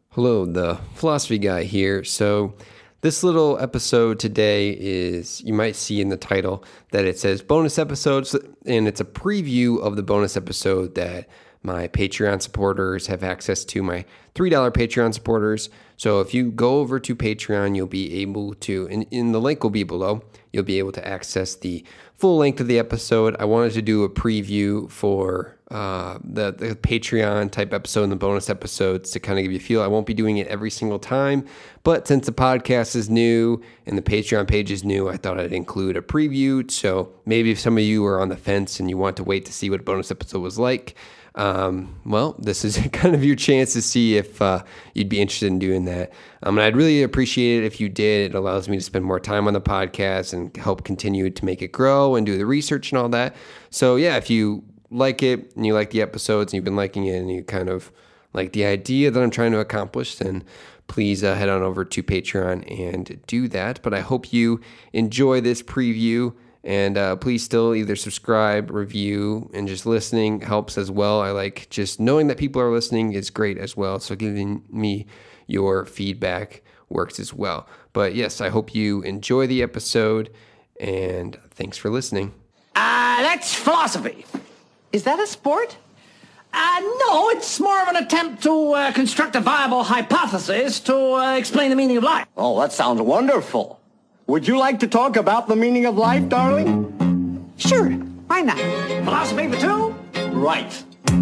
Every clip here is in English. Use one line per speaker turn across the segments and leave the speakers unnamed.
Hello, the Philosophy Guy here. So this little episode today is, you might see in the title that it says bonus episodes, and it's a preview of the bonus episode that my Patreon supporters have access to, my $3 Patreon supporters. So if you go over to Patreon, you'll be able to, and the link will be below, you'll be able to access the full length of the episode. I wanted to do a preview for the Patreon type episode and the bonus episodes to kind of give you a feel. I won't be doing it every single time, but since the podcast is new and the Patreon page is new, I thought I'd include a preview. So maybe if some of you are on the fence and you want to wait to see what a bonus episode was like, well, this is kind of your chance to see if you'd be interested in doing that. And I'd really appreciate it if you did. It allows me to spend more time on the podcast and help continue to make it grow and do the research and all that. So yeah, if you like it and you like the episodes and you've been liking it and you kind of like the idea that I'm trying to accomplish, then please head on over to Patreon and do that. But I hope you enjoy this preview. And please still either subscribe, review, and just listening helps as well. I like just knowing that people are listening is great as well. So giving me your feedback works as well. But yes, I hope you enjoy the episode, and thanks for listening.
That's philosophy.
Is that a sport?
No, it's more of an attempt to construct a viable hypothesis to explain the meaning of life.
Oh, that sounds wonderful. Would you like to talk about the meaning of life, darling?
Sure, why not?
Philosophy for two?
Right.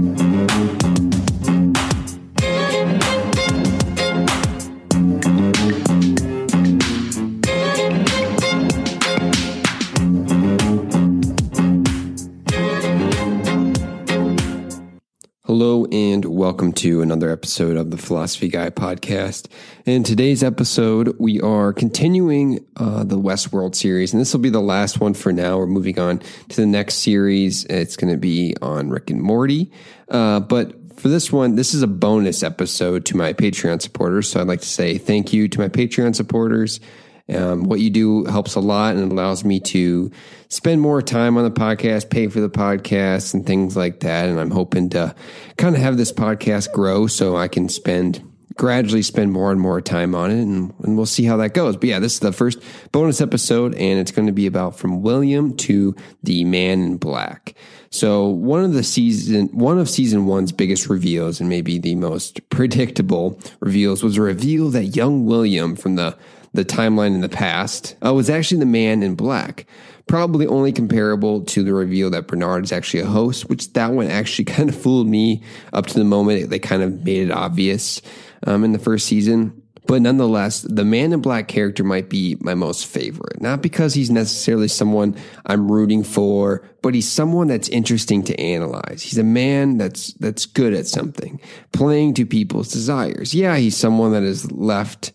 Hello and welcome to another episode of the Philosophy Guy podcast. In today's episode, we are continuing the Westworld series, and this will be the last one for now. We're moving on to the next series. It's going to be on Rick and Morty. But for this one, this is a bonus episode to my Patreon supporters. So I'd like to say thank you to my Patreon supporters. What you do helps a lot and allows me to spend more time on the podcast, pay for the podcast and things like that. And I'm hoping to kind of have this podcast grow so I can gradually spend more and more time on it. And we'll see how that goes. But yeah, this is the first bonus episode, and it's going to be about From William to the Man in Black. So one of season one's biggest reveals, and maybe the most predictable reveals, was a reveal that young William from the timeline in the past was actually the Man in Black. Probably only comparable to the reveal that Bernard is actually a host, which that one actually kind of fooled me up to the moment. They kind of made it obvious in the first season. But nonetheless, the Man in Black character might be my most favorite. Not because he's necessarily someone I'm rooting for, but he's someone that's interesting to analyze. He's a man that's good at something, playing to people's desires. Yeah, he's someone that is left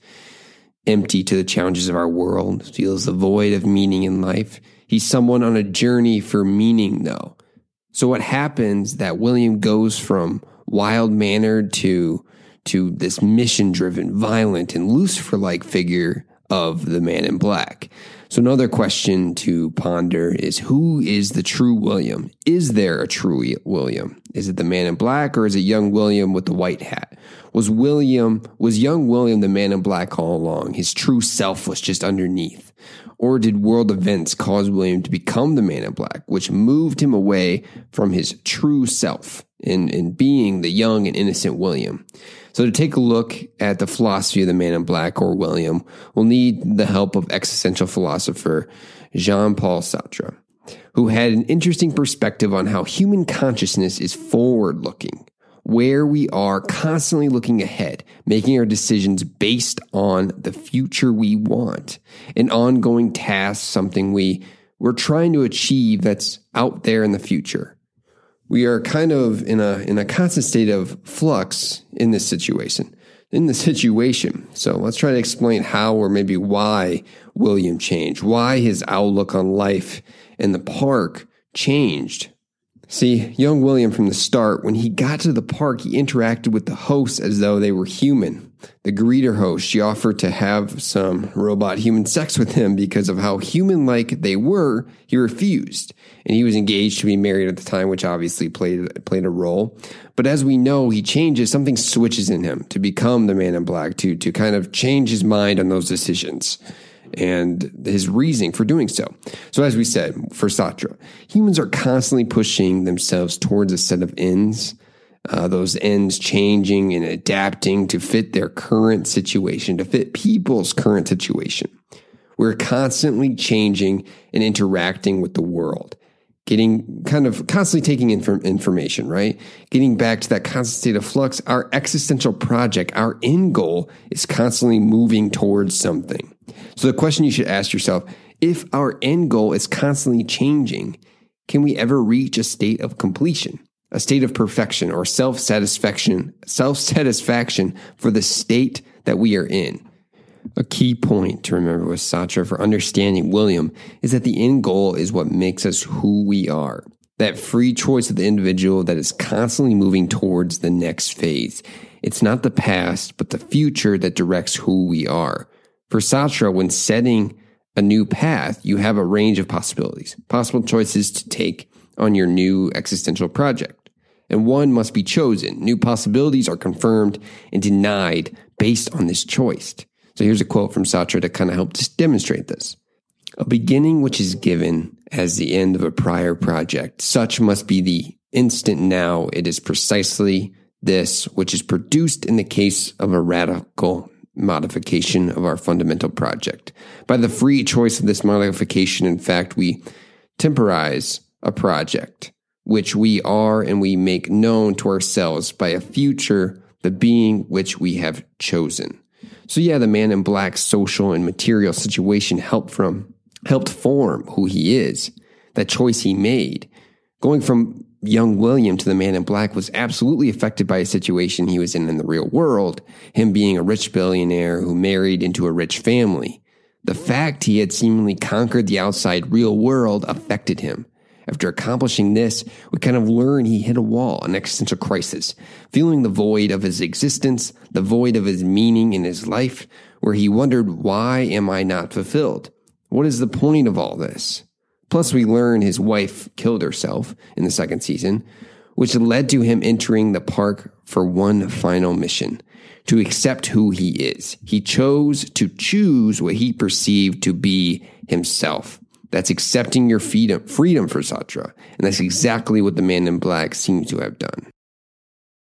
empty to the challenges of our world, feels the void of meaning in life. He's someone on a journey for meaning, though. So what happens that William goes from wild-mannered to this mission-driven, violent, and Lucifer-like figure of the Man in Black. So another question to ponder is, who is the true William? Is there a true William? Is it the Man in Black, or is it young William with the white hat? Was young William the Man in Black all along? His true self was just underneath. Or did world events cause William to become the Man in Black, which moved him away from his true self in being the young and innocent William? So to take a look at the philosophy of the Man in Black, or William, we'll need the help of existential philosopher Jean-Paul Sartre, who had an interesting perspective on how human consciousness is forward-looking, where we are constantly looking ahead, making our decisions based on the future we want, an ongoing task, something we're trying to achieve that's out there in the future. We are kind of in a constant state of flux in this situation. So let's try to explain how, or maybe why, William changed, why his outlook on life in the park changed. See, young William from the start, when he got to the park, he interacted with the hosts as though they were human. The greeter host, she offered to have some robot human sex with him because of how human-like they were. He refused, and he was engaged to be married at the time, which obviously played a role. But as we know, he changes, something switches in him to become the Man in Black, to kind of change his mind on those decisions and his reasoning for doing so. So as we said, for Satra, humans are constantly pushing themselves towards a set of ends, those ends changing and adapting to fit their current situation, to fit people's current situation. We're constantly changing and interacting with the world, getting kind of constantly taking information, right? Getting back to that constant state of flux. Our existential project, our end goal is constantly moving towards something. So the question you should ask yourself, if our end goal is constantly changing, can we ever reach a state of completion, a state of perfection or self-satisfaction for the state that we are in? A key point to remember with Satra for understanding William is that the end goal is what makes us who we are. That free choice of the individual that is constantly moving towards the next phase. It's not the past, but the future that directs who we are. For Satra, when setting a new path, you have a range of possibilities, possible choices to take on your new existential project. And one must be chosen. New possibilities are confirmed and denied based on this choice. So here's a quote from Satra to kind of help demonstrate this. A beginning which is given as the end of a prior project, such must be the instant now. It is precisely this which is produced in the case of a radical modification of our fundamental project. By the free choice of this modification, in fact, we temporize a project, which we are and we make known to ourselves by a future, the being which we have chosen. So yeah, the Man in Black's social and material situation helped form who he is, that choice he made. Going from young William to the Man in Black was absolutely affected by a situation he was in the real world, him being a rich billionaire who married into a rich family. The fact he had seemingly conquered the outside real world affected him. After accomplishing this, we kind of learn he hit a wall, an existential crisis, feeling the void of his existence, the void of his meaning in his life, where he wondered, why am I not fulfilled? What is the point of all this? Plus, we learn his wife killed herself in the second season, which led to him entering the park for one final mission, to accept who he is. He chose to choose what he perceived to be himself. That's accepting your freedom for Satra. And that's exactly what the Man in Black seems to have done.